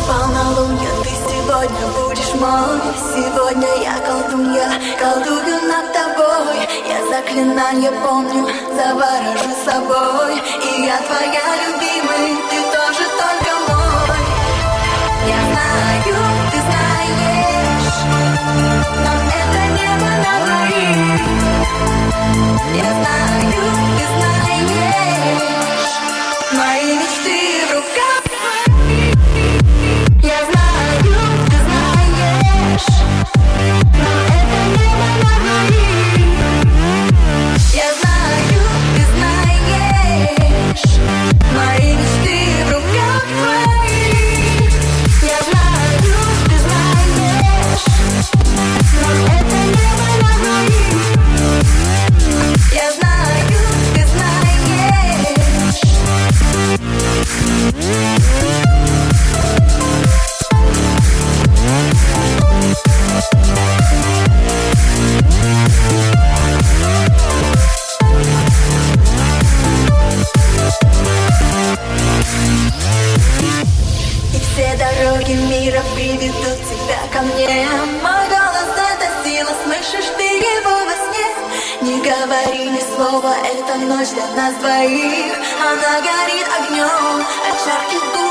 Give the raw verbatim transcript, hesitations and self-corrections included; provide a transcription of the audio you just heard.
Полнолуние, ты сегодня будешь мой. Сегодня я колдунья, колдую над тобой. Я заклинание помню, заворожу собой. И я твоя любимая, ты тоже только мой. Я знаю, ты знаешь, нам это небо на двоих. Я знаю, ты знаешь, мои мечты в руках. Я знаю, ты знаешь, нам это небо на двоих. Я знаю, ты знаешь, мои мечты в руках твоих. Я знаю, ты знаешь, нам это небо на двоих. Я знаю, ты знаешь. И все дороги мира приведут тебя ко мне. Мой голос — это сила, слышишь ты его во сне? Не говори ни слова, эта ночь для нас двоих. Она горит огнем от жарких губ.